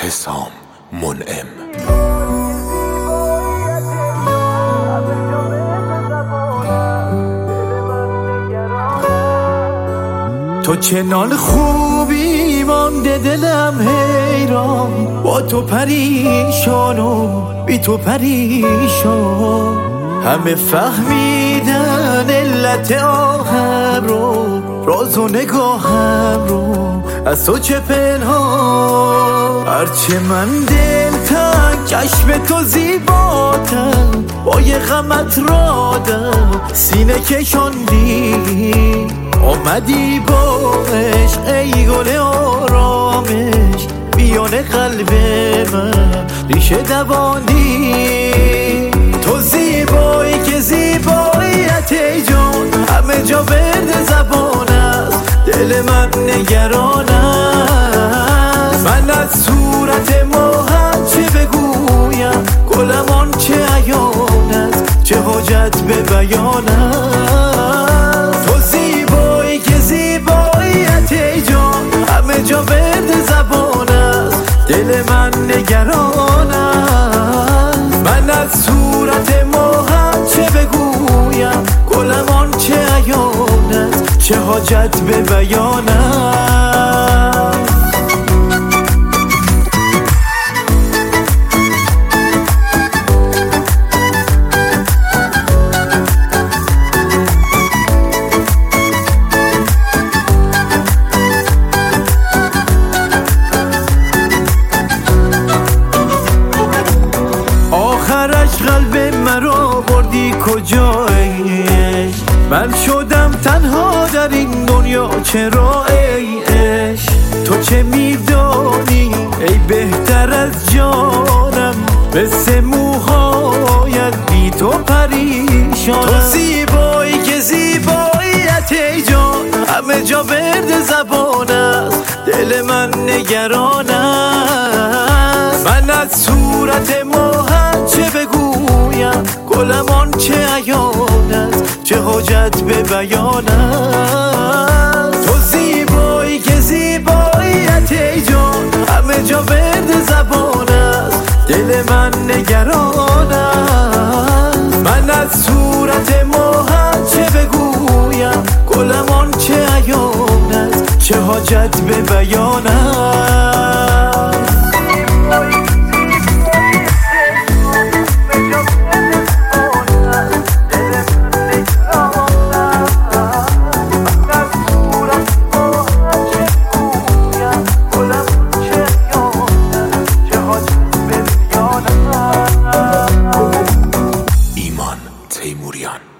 حسام منعم. تو چنان خوبی مانده دلم حیران، با تو پریشان و بی تو پریشان. همه فهمیدن علت آهم رو، راز و نگاهم رو از تو چه پنهان. هرچه من دلتنگ چشم تو زیباتر، با یه غمت رادم سینه کشاندی. آمدی با عشق ای گل آرامش، میان قلب من ریشه دواندی. تو زیبایی که زیباییت ای جان، همه جا ورد زبان است، دل من نگران است. من از صورت ماهم چه بگویم، گلم آن چه عیان است، چه حاجت به بیان است. تو زیبایی که زیباییت ای جان، همه جا ورد زبان است، دل من نگران است. من از صورت ماهم چه بگویم، گلم آن چه عیان است، چه حاجت به بیان است. قلب مرا بردی کجایی؟ من شدم تنها در این دنیا، چرا ای عشق؟ تو چه میدانی ای بهتر از جانم، مثل موهایت بی تو پریشانم. تو زیبایی که زیباییت ای جان، همه جا ورد زبان است، دل من نگران است. من از صورت ماهم چه بگویم، گلم آن چه عیان است، چه حاجت به بیان است. تو زیبایی که زیباییت ای جان، همه جا ورد زبان است، دل من نگران است. من از صورت ماهم چه بگویم، گلم آن چه عیان است، چه حاجت به بیان است. ایمان تیموریان.